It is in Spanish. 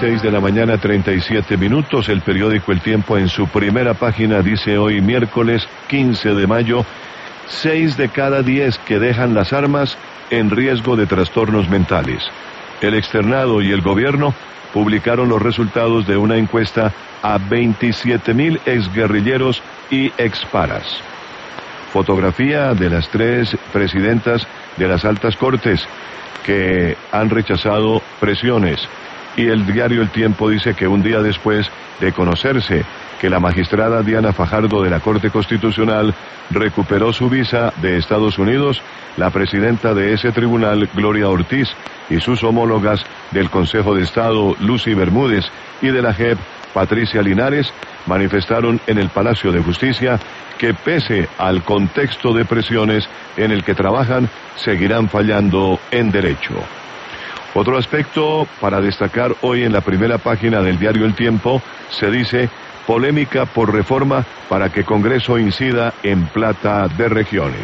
6 de la mañana, 37 minutos. El periódico El Tiempo en su primera página dice hoy, miércoles 15 de mayo, 6 de cada 10 que dejan las armas en riesgo de trastornos mentales. El externado y el gobierno publicaron los resultados de una encuesta a 27.000 exguerrilleros y exparas. Fotografía de las 3 presidentas de las altas cortes que han rechazado presiones. Y el diario El Tiempo dice que un día después de conocerse que la magistrada Diana Fajardo de la Corte Constitucional recuperó su visa de Estados Unidos, la presidenta de ese tribunal, Gloria Ortiz, y sus homólogas del Consejo de Estado, Lucy Bermúdez, y de la JEP, Patricia Linares, manifestaron en el Palacio de Justicia que pese al contexto de presiones en el que trabajan, seguirán fallando en derecho. Otro aspecto para destacar hoy en la primera página del diario El Tiempo, se dice, polémica por reforma para que Congreso incida en plata de regiones.